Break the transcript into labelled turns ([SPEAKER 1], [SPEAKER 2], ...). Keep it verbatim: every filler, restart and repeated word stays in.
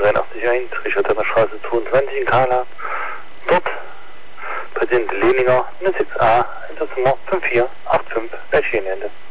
[SPEAKER 1] dreiundachtzig eins, Richard Straße zweiundzwanzig in Kala. Dort Patient Leninger null sechs A, Hinterzimmer fünf vier acht fünf, Ende.